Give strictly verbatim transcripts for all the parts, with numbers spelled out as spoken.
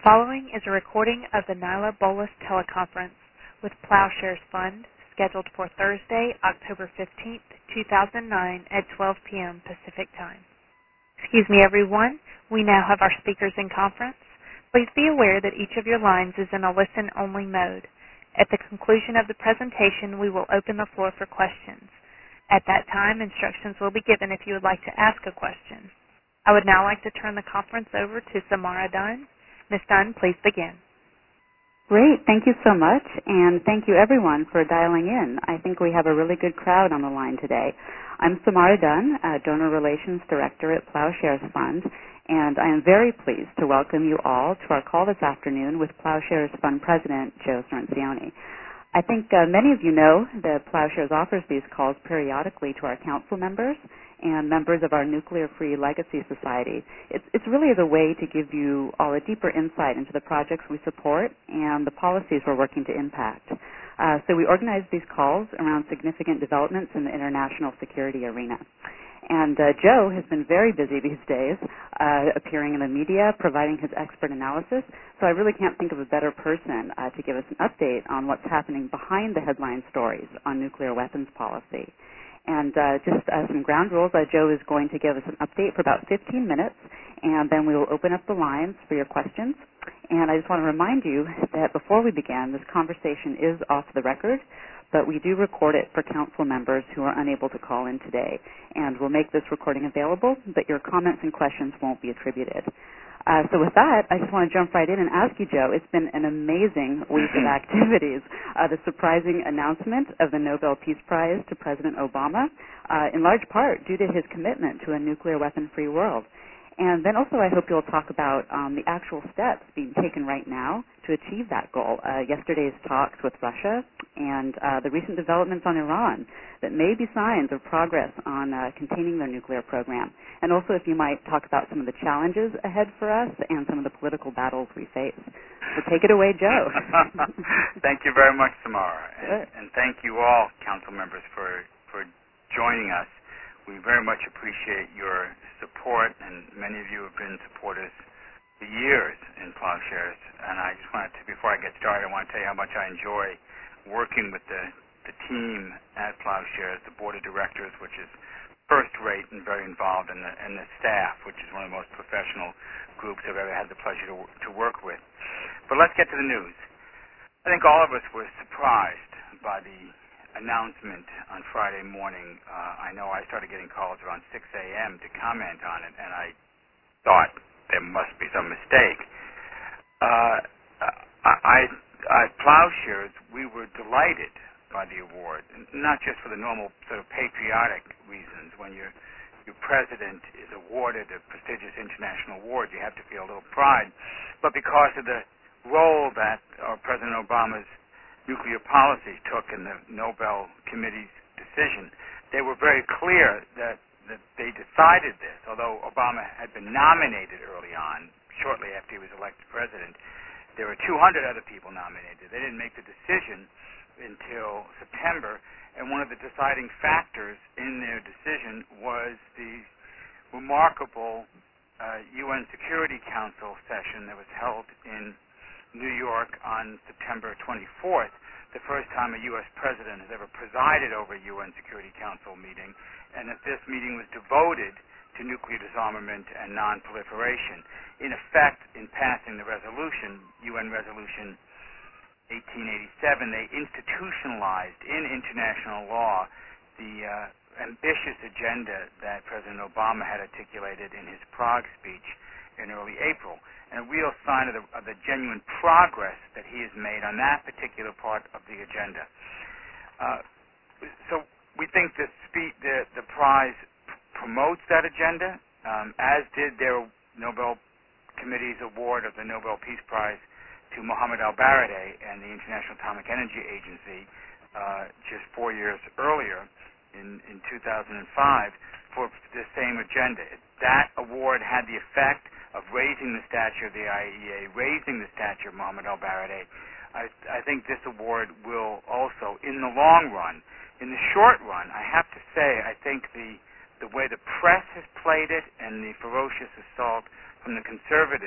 following is a recording of the Nyla Bolas teleconference with Plowshares Fund, scheduled for Thursday, October fifteenth, two thousand nine at twelve p.m. Pacific Time. Excuse me, everyone. We now have our speakers in conference. Please be aware that each of your lines is in a listen-only mode. At the conclusion of the presentation, we will open the floor for questions. At that time, instructions will be given if you would like to ask a question. I would now like to turn the conference over to Samara Dunn. Miz Dunn, please begin. Great. Thank you so much, and thank you, everyone, for dialing in. I think we have a really good crowd on the line today. I'm Samara Dunn, uh, Donor Relations Director at Plowshares Fund, and I am very pleased to welcome you all to our call this afternoon with Plowshares Fund President Joe Cirincione. I think uh, many of you know that Plowshares offers these calls periodically to our council members and members of our Nuclear Free Legacy Society. It's, it's really the way to give you all a deeper insight into the projects we support and the policies we're working to impact. Uh, so we organize these calls around significant developments in the international security arena. And uh, Joe has been very busy these days, uh, appearing in the media, providing his expert analysis. So I really can't think of a better person uh, to give us an update on what's happening behind the headline stories on nuclear weapons policy. And uh, just uh, some ground rules, uh, Joe is going to give us an update for about fifteen minutes, and then we will open up the lines for your questions. And I just want to remind you that before we begin, this conversation is off the record, but we do record it for council members who are unable to call in today. And we'll make this recording available, but your comments and questions won't be attributed. Uh, so with that, I just want to jump right in and ask you, Joe, it's been an amazing week of activities. Uh, the surprising announcement of the Nobel Peace Prize to President Obama, uh, in large part due to his commitment to a nuclear weapon-free world. And then also I hope you'll talk about um, the actual steps being taken right now to achieve that goal. Uh, yesterday's talks with Russia and uh, the recent developments on Iran that may be signs of progress on uh, containing their nuclear program. And also if you might talk about some of the challenges ahead for us and some of the political battles we face. So take it away, Joe. Thank you very much, Samara. Sure. And, and thank you all, council members, for, for joining us. We very much appreciate your support, and many of you have been supporters for years in Plowshares. And I just wanted to, before I get started, I want to tell you how much I enjoy working with the, the team at Plowshares, the board of directors, which is first-rate and very involved, and the, and the staff, which is one of the most professional groups I've ever had the pleasure to, to work with. But let's get to the news. I think all of us were surprised by the announcement on Friday morning. Uh, I know I started getting calls around six a.m. to comment on it, and I thought there must be some mistake. Uh, I, I, Plowshares, we were delighted by the award, not just for the normal sort of patriotic reasons. When your your president is awarded a prestigious international award, you have to feel a little pride, but because of the role that uh, President Obama's nuclear policy took in the Nobel Committee's decision. They were very clear that, that they decided this, although Obama had been nominated early on, shortly after he was elected president. There were two hundred other people nominated. They didn't make the decision until September, and one of the deciding factors in their decision was the remarkable uh, U N Security Council session that was held in New York on September twenty-fourth, the first time a U S president has ever presided over a U N Security Council meeting, and that this meeting was devoted to nuclear disarmament and non-proliferation. In effect, in passing the resolution, U N Resolution eighteen eighty-seven, they institutionalized in international law the uh, ambitious agenda that President Obama had articulated in his Prague speech in early April, and a real sign of the, of the genuine progress that he has made on that particular part of the agenda. Uh, so we think the, spe- the, the prize p- promotes that agenda, um, as did their Nobel Committee's award of the Nobel Peace Prize to Mohammed al-Baradei and the International Atomic Energy Agency uh, just four years earlier in, in two thousand five for the same agenda. That award had the effect of raising the stature of the I A E A, raising the stature of Mohammed al-Baradei. I, I think this award will also, in the long run, in the short run, I have to say, I think the the way the press has played it and the ferocious assault from the conservatives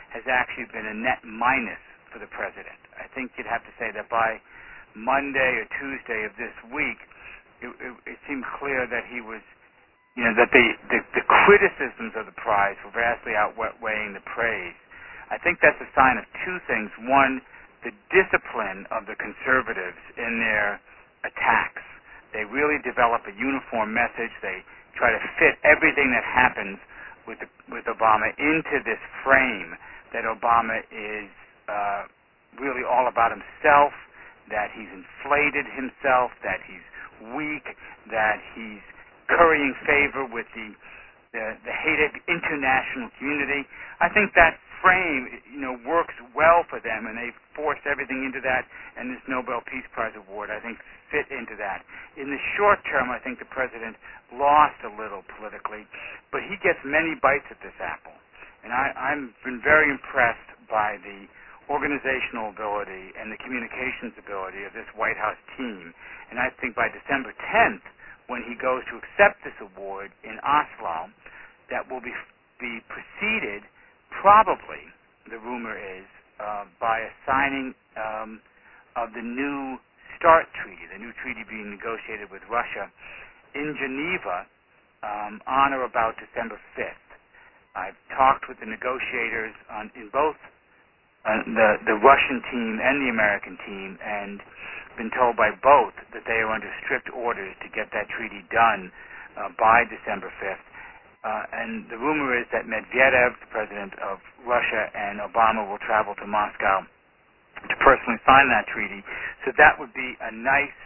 has actually been a net minus for the president. I think you'd have to say that by Monday or Tuesday of this week, it, it, it seemed clear that he was, you know, that the, the, the criticisms of the prize were vastly outweighing the praise. I think that's a sign of two things. One, the discipline of the conservatives in their attacks. They really develop a uniform message. They try to fit everything that happens with the, with Obama into this frame that Obama is uh, really all about himself, that he's inflated himself, that he's weak, that he's currying favor with the the, the hated international community. I think that frame, you know, works well for them, and they've forced everything into that, and this Nobel Peace Prize award, I think, fit into that. In the short term, I think the president lost a little politically, but he gets many bites at this apple. And I, I've been very impressed by the organizational ability and the communications ability of this White House team. And I think by December tenth, when he goes to accept this award in Oslo, that will be be preceded, probably, the rumor is, uh, by a signing um, of the new START treaty, the new treaty being negotiated with Russia in Geneva um, on or about December fifth. I've talked with the negotiators on, in both uh, the, the Russian team and the American team, and been told by both that they are under strict orders to get that treaty done uh, by December fifth. Uh, and the rumor is that Medvedev, the president of Russia, and Obama will travel to Moscow to personally sign that treaty. So that would be a nice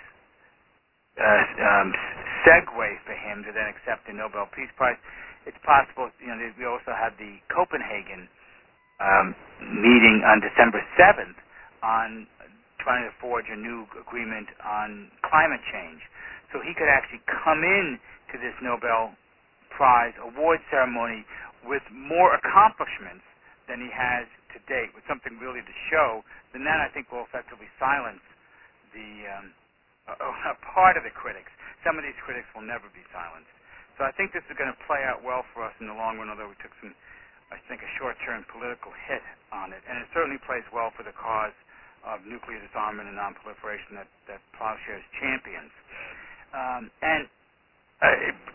uh, um, segue for him to then accept the Nobel Peace Prize. It's possible, you know, we also have the Copenhagen um, meeting on December seventh on trying to forge a new agreement on climate change. So he could actually come in to this Nobel Prize award ceremony with more accomplishments than he has to date, with something really to show. Then that, I think, will effectively silence the um, a, a part of the critics. Some of these critics will never be silenced. So I think this is going to play out well for us in the long run, although we took some, I think, a short-term political hit on it. And it certainly plays well for the cause of nuclear disarmament and nonproliferation that, that Plowshares champions. Um, and uh, it,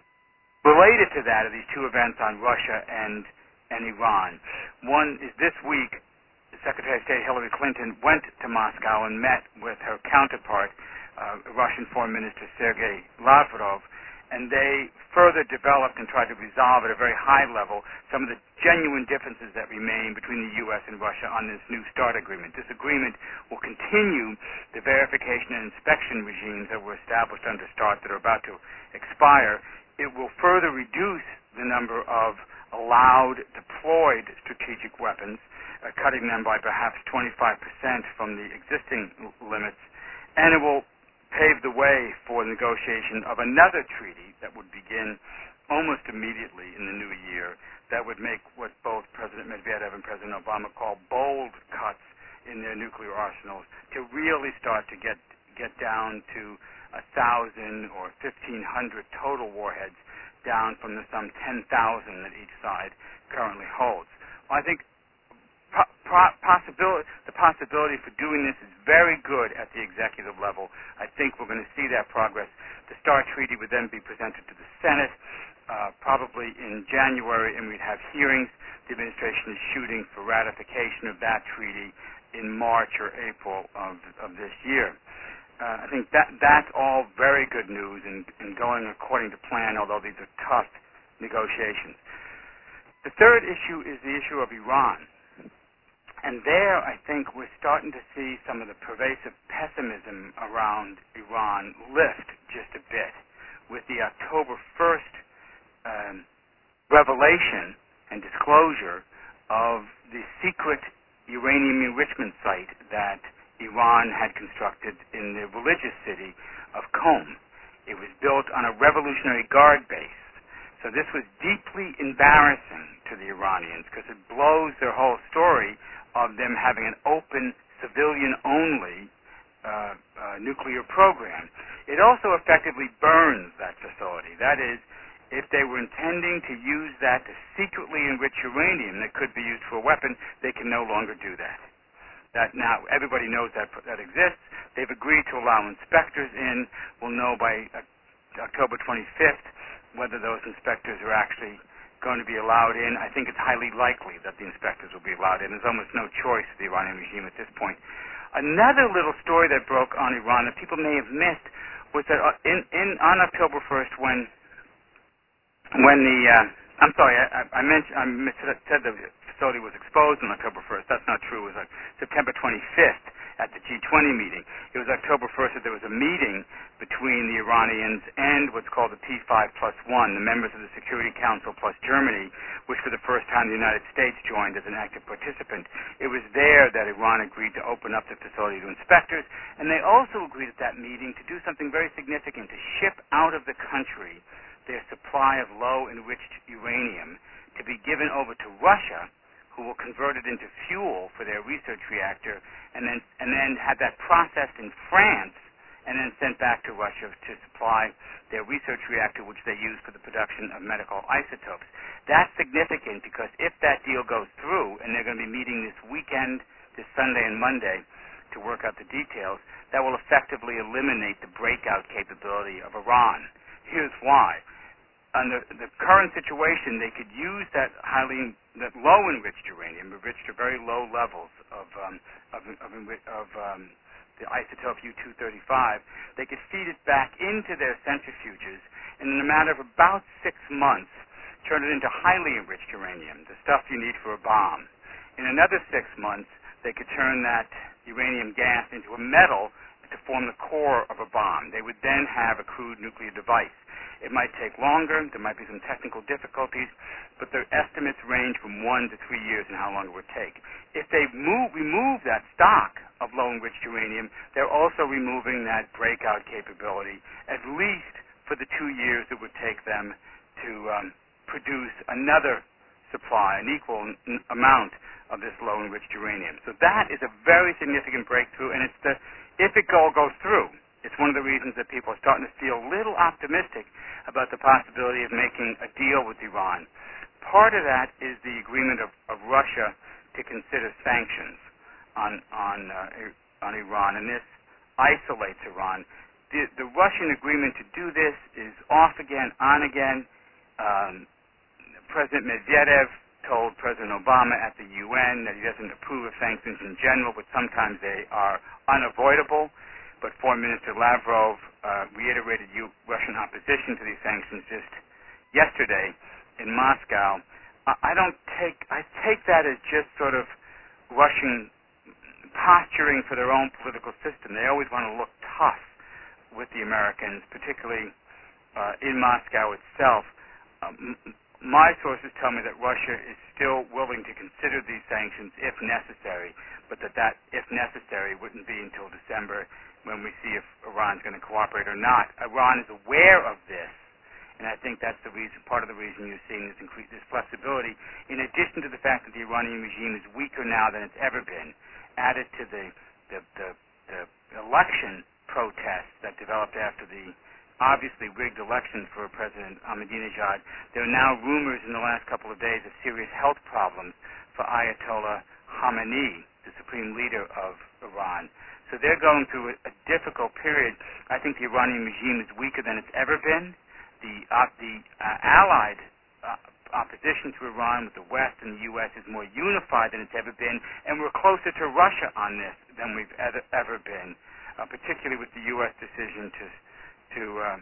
related to that are these two events on Russia and, and Iran. One is this week, Secretary of State Hillary Clinton went to Moscow and met with her counterpart, uh, Russian Foreign Minister Sergei Lavrov, and they further developed and tried to resolve at a very high level some of the genuine differences that remain between the U S and Russia on this new START agreement. This agreement will continue the verification and inspection regimes that were established under START that are about to expire. It will further reduce the number of allowed deployed strategic weapons, uh, cutting them by perhaps twenty-five percent from the existing l- limits, and it will pave the way for negotiation of another treaty that would begin almost immediately in the new year that would make what both President Medvedev and President Obama call bold cuts in their nuclear arsenals to really start to get get down to a thousand or fifteen hundred total warheads, down from the some ten thousand that each side currently holds. Well, I think po- po- possibility, the possibility for doing this is very good at the executive level. I think we're going to see that progress. The START treaty would then be presented to the Senate, uh, probably in January, and we'd have hearings. The administration is shooting for ratification of that treaty in March or April of, of this year. Uh, I think that that's all very good news and, and going according to plan, although these are tough negotiations. The third issue is the issue of Iran. And there, I think, we're starting to see some of the pervasive pessimism around Iran lift just a bit with the October first um, revelation and disclosure of the secret uranium enrichment site that Iran had constructed in the religious city of Qom. It was built on a Revolutionary Guard base. So this was deeply embarrassing to the Iranians because it blows their whole story of them having an open, civilian-only uh, uh, nuclear program. It also effectively burns that facility. That is, if they were intending to use that to secretly enrich uranium that could be used for a weapon, they can no longer do that. That now everybody knows that that exists. They've agreed to allow inspectors in. We'll know by uh, October twenty-fifth whether those inspectors are actually going to be allowed in. I think it's highly likely that the inspectors will be allowed in. There's almost no choice for the Iranian regime at this point. Another little story that broke on Iran that people may have missed was that in, in on October first, when when the uh, I'm sorry, I, I mentioned I said the facility was exposed on October first. That's not true. It was like September twenty-fifth at the G twenty meeting. It was October first that there was a meeting between the Iranians and what's called the P five plus one, the members of the Security Council plus Germany, which for the first time the United States joined as an active participant. It was there that Iran agreed to open up the facility to inspectors, and they also agreed at that meeting to do something very significant, to ship out of the country their supply of low-enriched uranium to be given over to Russia, who will convert it into fuel for their research reactor, and then and then have that processed in France and then sent back to Russia to supply their research reactor, which they use for the production of medical isotopes. That's significant because if that deal goes through, and they're going to be meeting this weekend, this Sunday and Monday, to work out the details, that will effectively eliminate the breakout capability of Iran. Here's why. Under the current situation, they could use that highly, that low-enriched uranium, enriched to very low levels of um, of, of, of um, the isotope U two thirty-five. They could feed it back into their centrifuges, and in a matter of about six months, turn it into highly enriched uranium, the stuff you need for a bomb. In another six months, they could turn that uranium gas into a metal to form the core of a bomb. They would then have a crude nuclear device. It might take longer. There might be some technical difficulties, but their estimates range from one to three years in how long it would take. If they move, remove that stock of low-enriched uranium, they're also removing that breakout capability, at least for the two years it would take them to um, produce another supply, an equal n- amount of this low-enriched uranium. So that is a very significant breakthrough, and it's the, if it all goes through, it's one of the reasons that people are starting to feel a little optimistic about the possibility of making a deal with Iran. Part of that is the agreement of, of Russia to consider sanctions on on uh, on Iran, and this isolates Iran. The, the Russian agreement to do this is off again, on again. Um, President Medvedev told President Obama at the U N that he doesn't approve of sanctions in general, but sometimes they are unavoidable. But Foreign Minister Lavrov uh, reiterated U- Russian opposition to these sanctions just yesterday in Moscow. I, I don't take I take that as just sort of Russian posturing for their own political system. They always want to look tough with the Americans, particularly uh, in Moscow itself. Um, my sources tell me that Russia is still willing to consider these sanctions if necessary, but that that, if necessary, wouldn't be until December, when we see if Iran's going to cooperate or not. Iran is aware of this, and I think that's the reason, part of the reason you're seeing this increase, this flexibility, in addition to the fact that the Iranian regime is weaker now than it's ever been, added to the the, the, the election protests that developed after the obviously rigged election for President Ahmadinejad. There are now rumors in the last couple of days of serious health problems for Ayatollah Khamenei, the supreme leader of Iran. So they're going through a, a difficult period. I think the Iranian regime is weaker than it's ever been. The uh, the uh, allied uh, opposition to Iran with the West and the U S is more unified than it's ever been, and we're closer to Russia on this than we've ever, ever been, uh, particularly with the U S decision to to um,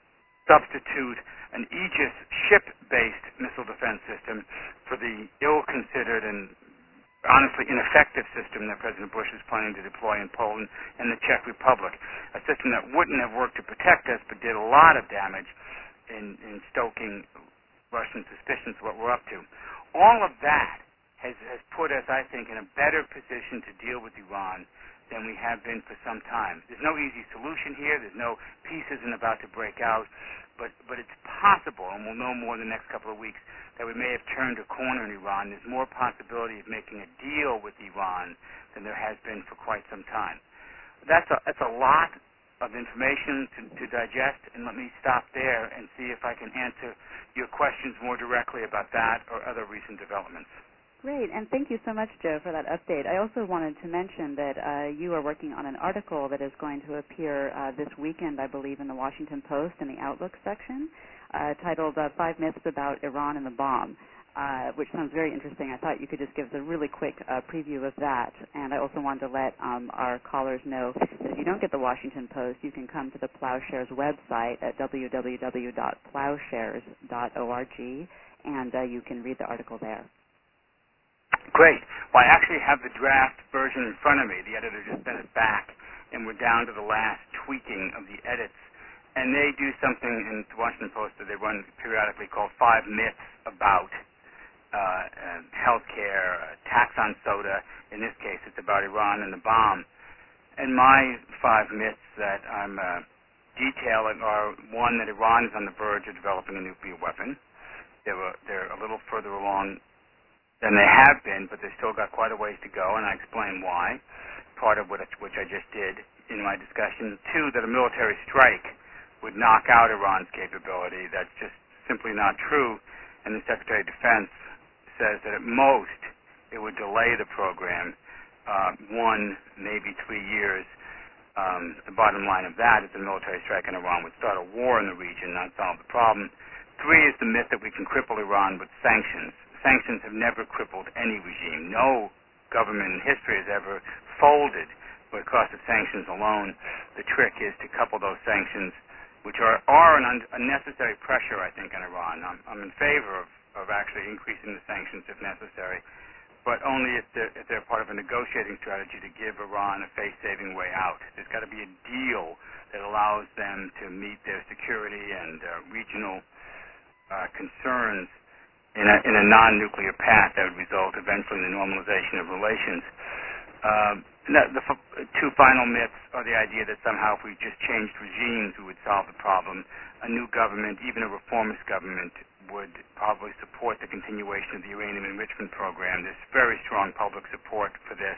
substitute an Aegis ship-based missile defense system for the ill-considered and honestly ineffective system that President Bush is planning to deploy in Poland and the Czech Republic, a system that wouldn't have worked to protect us but did a lot of damage in, in stoking Russian suspicions of what we're up to. All of that has, has put us, I think, in a better position to deal with Iran than we have been for some time. There's no easy solution here. There's no peace isn't about to break out, but, but it's possible, and we'll know more in the next couple of weeks, that we may have turned a corner in Iran. There's more possibility of making a deal with Iran than there has been for quite some time. That's a, that's a lot of information to, to digest, and let me stop there and see if I can answer your questions more directly about that or other recent developments. Great, and thank you so much, Joe, for that update. I also wanted to mention that uh, you are working on an article that is going to appear uh, this weekend, I believe, in the Washington Post in the Outlook section, uh, titled uh, Five Myths About Iran and the Bomb. Uh, which sounds very interesting. I thought you could just give us a really quick uh, preview of that. And I also wanted to let um, our callers know that if you don't get the Washington Post, you can come to the Plowshares website at w w w dot plowshares dot org, and uh, you can read the article there. Great. Well, I actually have the draft version in front of me. The editor just sent it back, and we're down to the last tweaking of the edits. And they do something in the Washington Post that they run periodically called Five Myths About Uh, uh, healthcare, uh, tax on soda. In this case, it's about Iran and the bomb. And my five myths that I'm uh, detailing are, one, that Iran is on the verge of developing a nuclear weapon. They're, uh, they're a little further along than they have been, but they've still got quite a ways to go, and I explain why, part of which, which I just did in my discussion. Two, that a military strike would knock out Iran's capability. That's just simply not true, and the Secretary of Defense says that at most it would delay the program uh, one, maybe three years. Um, the bottom line of that is the military strike in Iran would start a war in the region, not solve the problem. Three is the myth that we can cripple Iran with sanctions. Sanctions have never crippled any regime. No government in history has ever folded because of sanctions alone. The trick is to couple those sanctions, which are, are an un- unnecessary pressure, I think, on Iran. I'm, I'm in favor of of actually increasing the sanctions if necessary, but only if they're, if they're part of a negotiating strategy to give Iran a face-saving way out. There's got to be a deal that allows them to meet their security and uh, regional uh, concerns in a, in a non-nuclear path that would result eventually in the normalization of relations. Um, the, the f- two final myths are the idea that somehow if we just changed regimes, we would solve the problem. A new government, even a reformist government, would probably support the continuation of the uranium enrichment program. There's very strong public support for this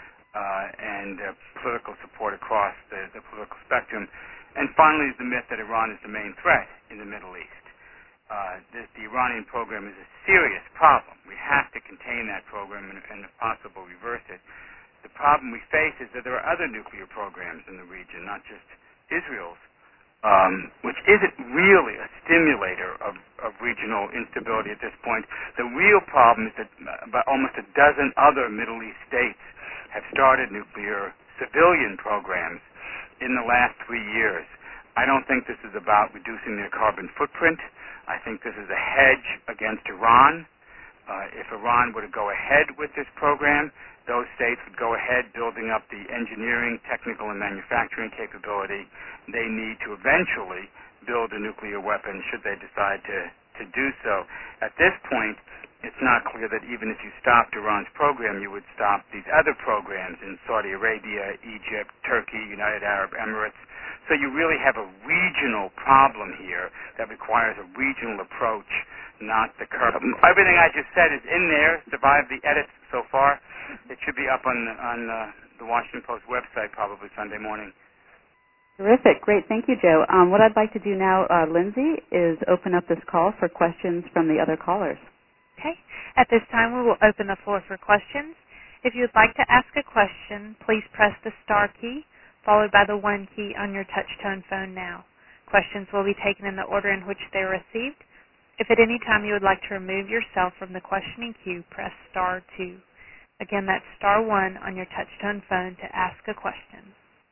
uh, and uh, political support across the, the political spectrum. And finally is the myth that Iran is the main threat in the Middle East. Uh, this, the Iranian program is a serious problem. We have to contain that program and, and if possible, reverse it. The problem we face is that there are other nuclear programs in the region, not just Israel's, Um, which isn't really a stimulator of, of regional instability at this point. The real problem is that about almost a dozen other Middle East states have started nuclear civilian programs in the last three years. I don't think this is about reducing their carbon footprint. I think this is a hedge against Iran. Uh, if Iran were to go ahead with this program, those states would go ahead building up the engineering, technical, and manufacturing capability they need to eventually build a nuclear weapon should they decide to, to do so. At this point, it's not clear that even if you stopped Iran's program, you would stop these other programs in Saudi Arabia, Egypt, Turkey, United Arab Emirates. So you really have a regional problem here that requires a regional approach, not the curve. Everything I just said is in there, survived the edits so far. It should be up on, on uh, the Washington Post website probably Sunday morning. Terrific. Great. Thank you, Joe. Um, what I'd like to do now, uh, Lindsay, is open up this call for questions from the other callers. Okay. At this time, we will open the floor for questions. If you would like to ask a question, please press the star key followed by the one key on your touch-tone phone now. Questions will be taken in the order in which they are received. If at any time you would like to remove yourself from the questioning queue, press star two. Again, that's star one on your touch-tone phone to ask a question.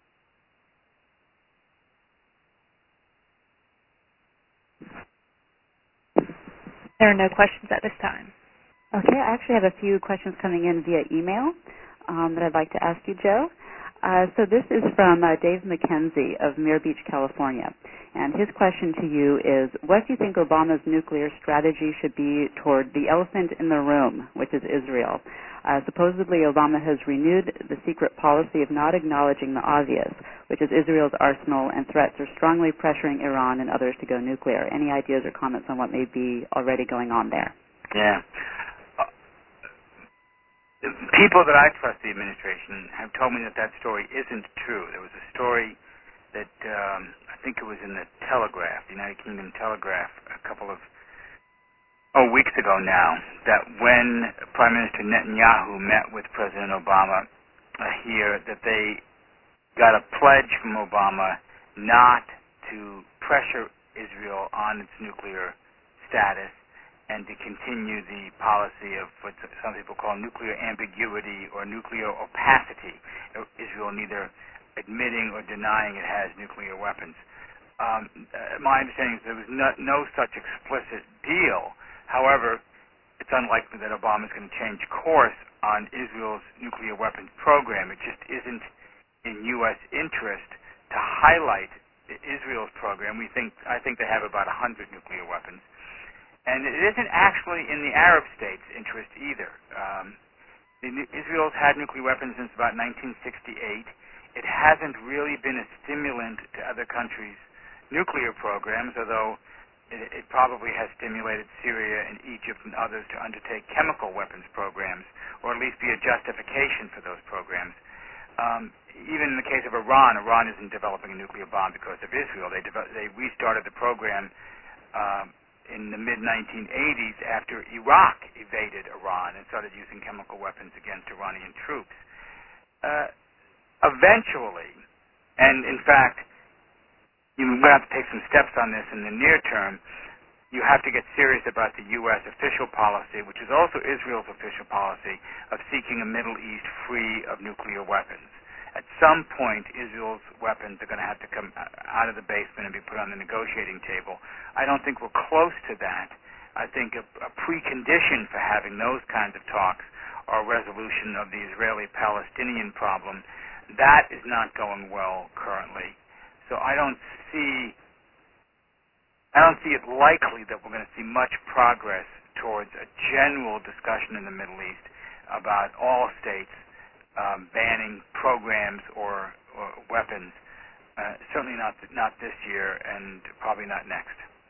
There are no questions at this time. Okay, I actually have a few questions coming in via email um, that I'd like to ask you, Joe. Uh, so this is from uh, Dave McKenzie of Muir Beach, California. And his question to you is, what do you think Obama's nuclear strategy should be toward the elephant in the room, which is Israel? Uh, supposedly, Obama has renewed the secret policy of not acknowledging the obvious, which is Israel's arsenal and threats are strongly pressuring Iran and others to go nuclear. Any ideas or comments on what may be already going on there? Yeah. Uh, the people that I trust the administration have told me that that story isn't true. There was a story that um, I think it was in the Telegraph, the United Kingdom Telegraph, a couple of oh weeks ago now, that when Prime Minister Netanyahu met with President Obama uh, here, that they got a pledge from Obama not to pressure Israel on its nuclear status and to continue the policy of what some people call nuclear ambiguity or nuclear opacity, Israel neither admitting or denying it has nuclear weapons. Um, uh, my understanding is there was no, no such explicit deal. However, it's unlikely that Obama is going to change course on Israel's nuclear weapons program. It just isn't in U S interest to highlight Israel's program. We think, I think they have about one hundred nuclear weapons. And it isn't actually in the Arab states' interest either. Um, Israel's had nuclear weapons since about nineteen sixty-eight. It hasn't really been a stimulant to other countries' nuclear programs, although it, it probably has stimulated Syria and Egypt and others to undertake chemical weapons programs, or at least be a justification for those programs. Um, even in the case of Iran, Iran isn't developing a nuclear bomb because of Israel. They, de- they restarted the program um, in the mid nineteen eighties after Iraq evaded Iran and started using chemical weapons against Iranian troops. Uh, eventually, and in fact, you will have to take some steps on this in the near term, you have to get serious about the U S official policy, which is also Israel's official policy, of seeking a Middle East free of nuclear weapons. At some point, Israel's weapons are going to have to come out of the basement and be put on the negotiating table. I don't think we're close to that. I think a, a precondition for having those kinds of talks are resolution of the Israeli-Palestinian problem. That is not going well currently. So I don't see, I don't see it likely that we're going to see much progress towards a general discussion in the Middle East about all states Um, banning programs or, or weapons. Uh, certainly not not this year, and probably not next.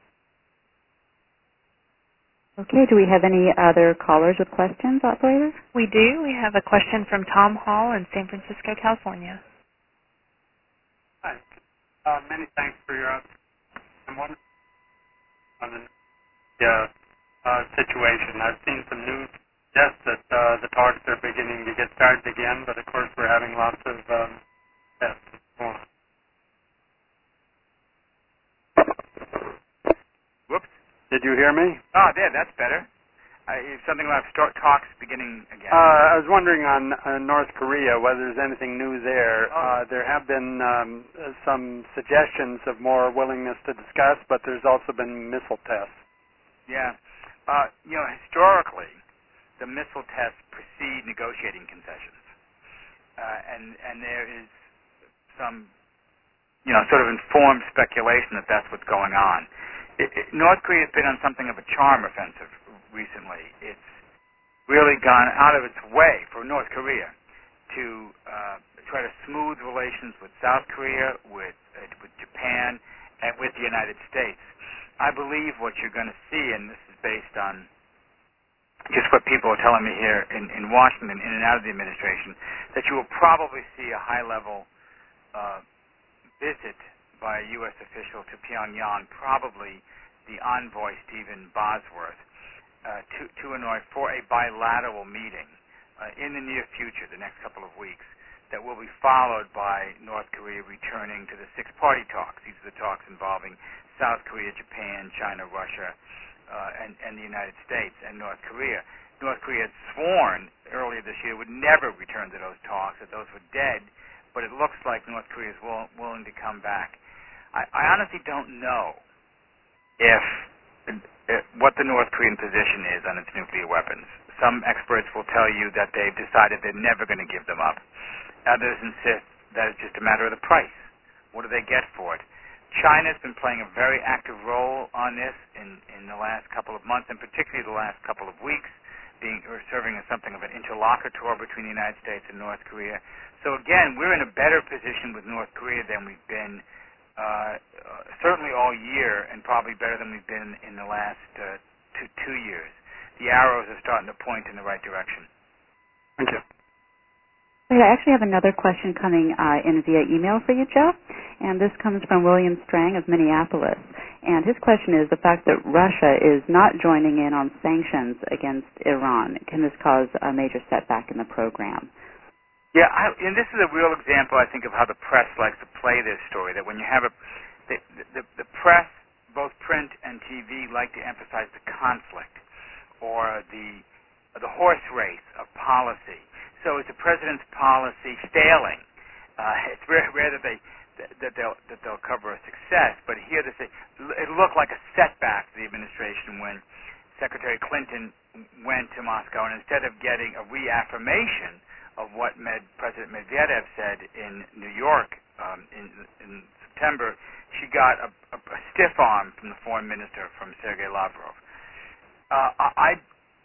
Okay. Do we have any other callers with questions, operator? We do. We have a question from Tom Hall in San Francisco, California. Hi. Uh, many thanks for your answer. I'm wondering on the uh, uh, situation. I've seen some news. Yes, that uh, the talks are beginning to get started again, but of course we're having lots of um, tests and so on. Whoops. Did you hear me? Oh, there, that's better. Uh, something about start talks beginning again. Uh, I was wondering on uh, North Korea whether there's anything new there. Oh. Uh, there have been um, some suggestions of more willingness to discuss, but there's also been missile tests. Yeah. Uh, you know, historically, the missile tests precede negotiating concessions, uh, and and there is some, you know, sort of informed speculation that that's what's going on. It, it, North Korea has been on something of a charm offensive recently. It's really gone out of its way for North Korea to uh, try to smooth relations with South Korea, with uh, with Japan, and with the United States. I believe what you're going to see, and this is based on just what people are telling me here in, in Washington, in and out of the administration, that you will probably see a high-level uh, visit by a U S official to Pyongyang, probably the envoy, Stephen Bosworth, uh, to, to Hanoi for a bilateral meeting uh, in the near future, the next couple of weeks, that will be followed by North Korea returning to the six-party talks. These are the talks involving South Korea, Japan, China, Russia, Uh, and, and the United States and North Korea. North Korea had sworn earlier this year would never return to those talks, that those were dead, but it looks like North Korea is will, willing to come back. I, I honestly don't know if, if what the North Korean position is on its nuclear weapons. Some experts will tell you that they've decided they're never going to give them up. Others insist that it's just a matter of the price. What do they get for it? China's been playing a very active role on this in, in the last couple of months, and particularly the last couple of weeks, being or serving as something of an interlocutor between the United States and North Korea. So again, we're in a better position with North Korea than we've been uh, uh, certainly all year, and probably better than we've been in the last uh, two, two years. The arrows are starting to point in the right direction. Thank you. I actually have another question coming uh, in via email for you, Joe. And this comes from William Strang of Minneapolis. And his question is the fact that Russia is not joining in on sanctions against Iran. Can this cause a major setback in the program? Yeah, I, and this is a real example, I think, of how the press likes to play this story, that when you have a, the, the, the press, both print and T V, like to emphasize the conflict or the, the horse race of policy. So is the president's policy failing? Uh, it's rare, rare that they that they'll that they'll cover a success, but here they say it looked like a setback to the administration when Secretary Clinton went to Moscow, and instead of getting a reaffirmation of what Med, President Medvedev said in New York um, in, in September, she got a, a, a stiff arm from the foreign minister, from Sergei Lavrov. Uh, I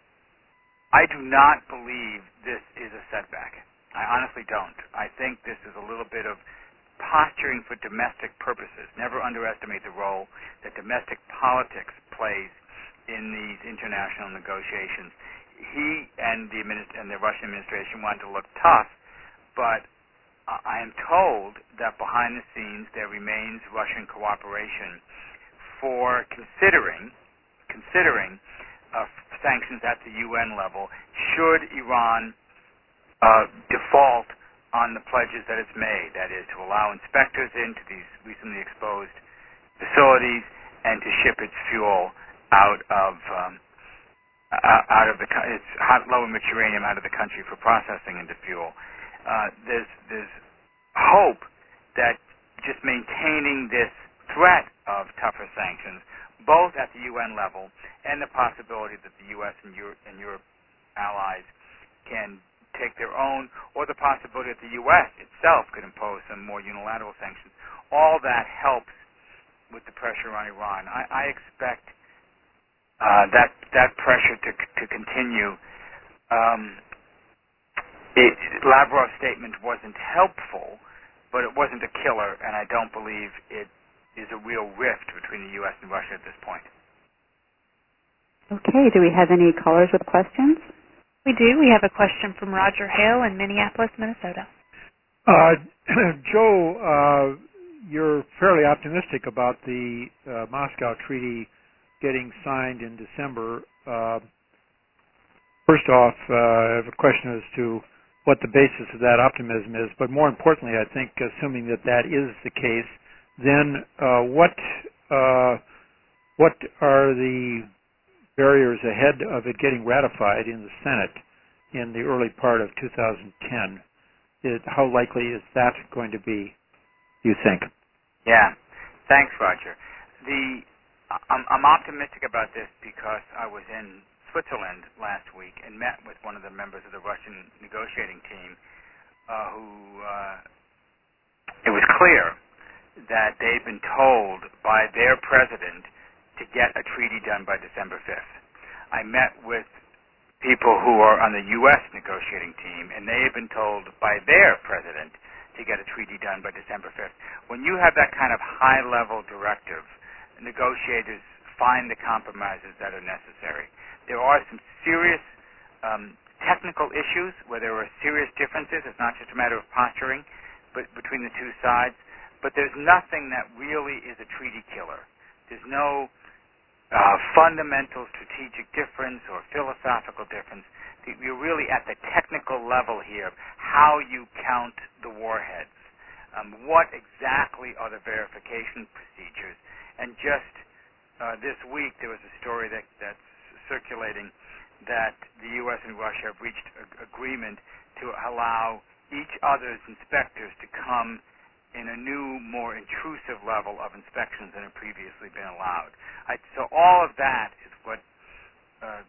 I do not believe this is a setback. I honestly don't. I think this is a little bit of posturing for domestic purposes. Never underestimate the role that domestic politics plays in these international negotiations. He and the administ- and the Russian administration want to look tough, but I am told that behind the scenes there remains Russian cooperation for considering considering uh, sanctions at the U N level should Iran uh, default on the pledges that it's made, that is, to allow inspectors into these recently exposed facilities and to ship its fuel out of um, out of the its hot, low enriched uranium out of the country for processing into fuel. Uh, there's there's hope that just maintaining this threat of tougher sanctions, both at the U N level and the possibility that the U S and Europe, and Europe allies can take their own, or the possibility that the U S itself could impose some more unilateral sanctions. All that helps with the pressure on Iran. I, I expect uh, that that pressure to to continue. Um, it, Lavrov's statement wasn't helpful, but it wasn't a killer, and I don't believe it is a real rift between the U S and Russia at this point. Okay. Do we have any callers with questions? We do. We have a question from Roger Hale in Minneapolis, Minnesota. Uh, Joe, uh, you're fairly optimistic about the uh, Moscow Treaty getting signed in December. Uh, first off, uh, I have a question as to what the basis of that optimism is, but more importantly, I think, assuming that that is the case, then uh, what uh, what are the barriers ahead of it getting ratified in the Senate in the early part of two thousand ten? It, how likely is that going to be, you think? Yeah. Thanks, Roger. The I'm, I'm optimistic about this because I was in Switzerland last week and met with one of the members of the Russian negotiating team uh, who uh, it was clear that they'd been told by their president to get a treaty done by December fifth. I met with people who are on the U S negotiating team, and they have been told by their president to get a treaty done by December fifth. When you have that kind of high-level directive, negotiators find the compromises that are necessary. There are some serious um, technical issues where there are serious differences. It's not just a matter of posturing but between the two sides, but there's nothing that really is a treaty killer. There's no Uh, fundamental strategic difference or philosophical difference. We're really at the technical level here, how you count the warheads, um, what exactly are the verification procedures. And just uh, this week there was a story that, that's circulating that the U S and Russia have reached an agreement to allow each other's inspectors to come in a new, more intrusive level of inspections than had previously been allowed. I, so all of that is what uh,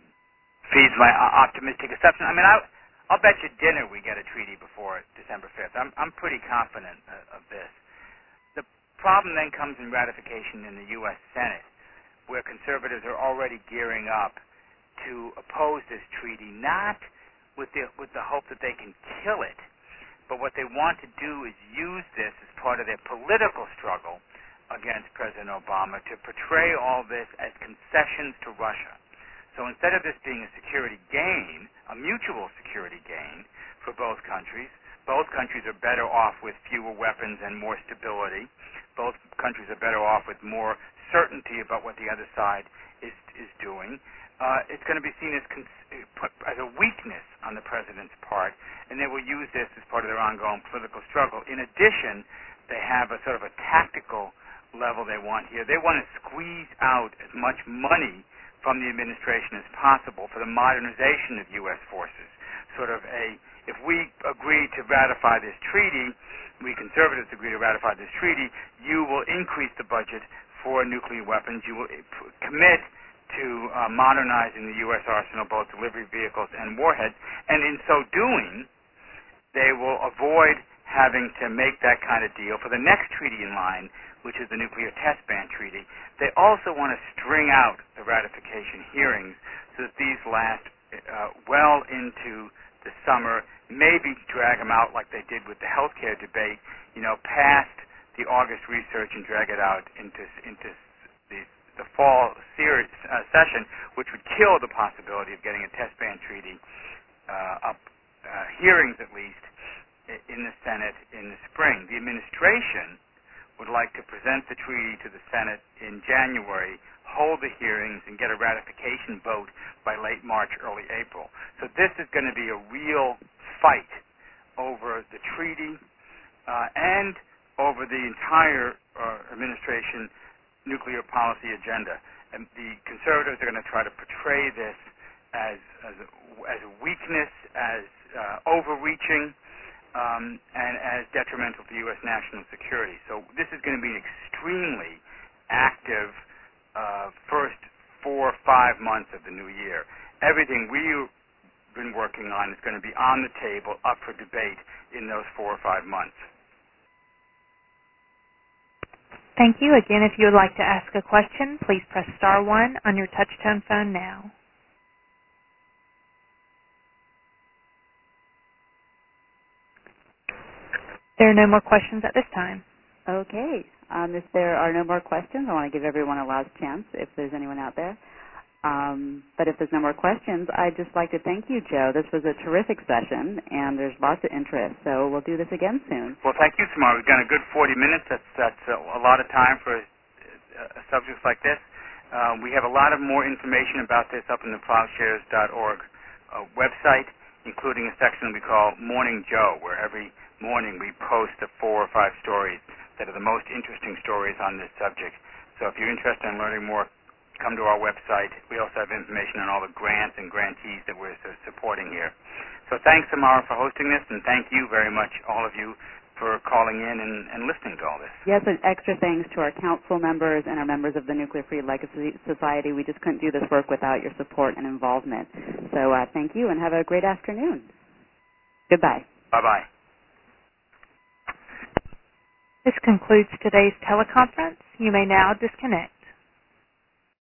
feeds my uh, optimistic assumption. I mean, I, I'll bet you dinner we get a treaty before December fifth. I'm, I'm pretty confident uh, of this. The problem then comes in ratification in the U S Senate, where conservatives are already gearing up to oppose this treaty, not with the, with the hope that they can kill it, but what they want to do is use this as part of their political struggle against President Obama to portray all this as concessions to Russia. So instead of this being a security gain, a mutual security gain for both countries, Both countries are better off with fewer weapons and more stability. Both countries are better off with more certainty about what the other side is is doing. Uh, it's going to be seen as cons- as a weakness on the president's part, and they will use this as part of their ongoing political struggle. In addition, they have a sort of a tactical level they want here. They want to squeeze out as much money from the administration as possible for the modernization of U S forces. Sort of a, if we agree to ratify this treaty, we conservatives agree to ratify this treaty, you will increase the budget for nuclear weapons. You will commit to uh, modernizing the U S arsenal, both delivery vehicles and warheads, and in so doing, they will avoid having to make that kind of deal for the next treaty in line, which is the Nuclear Test Ban Treaty. They also want to string out the ratification hearings so that these last uh, well into the summer, maybe drag them out like they did with the health care debate, you know, past the August research and drag it out into into the, the fall series, uh, session, which would kill the possibility of getting a test ban treaty uh, up, uh, hearings at least, in the Senate in the spring. The administration would like to present the treaty to the Senate in January, hold the hearings, and get a ratification vote by late March, early April. So this is going to be a real fight over the treaty uh, and over the entire uh, administration nuclear policy agenda. And the conservatives are going to try to portray this as as a, as a weakness, as uh, overreaching, um, and as detrimental to U S national security. So this is going to be an extremely active uh, first four or five months of the new year. Everything we've been working on is going to be on the table, up for debate in those four or five months. Thank you. Again, if you would like to ask a question, please press star one on your touch-tone phone now. There are no more questions at this time. Okay. Um, if there are no more questions, I want to give everyone a last chance if there's anyone out there. Um, but if there's no more questions, I'd just like to thank you, Joe. This was a terrific session, and there's lots of interest. So we'll do this again soon. Well, thank you, Samara. We've done a good forty minutes. That's, that's a, a lot of time for uh, subjects like this. Uh, we have a lot of more information about this up in the plowshares dot org uh, website, including a section we call Morning Joe, where every morning we post the four or five stories that are the most interesting stories on this subject. So if you're interested in learning more, come to our website. We also have information on all the grants and grantees that we're supporting here. So thanks, Samara, for hosting this, and thank you very much, all of you, for calling in and, and listening to all this. Yes, and extra thanks to our council members and our members of the Nuclear Free Legacy Society. We just couldn't do this work without your support and involvement. So uh, thank you, and have a great afternoon. Goodbye. Bye-bye. This concludes today's teleconference. You may now disconnect.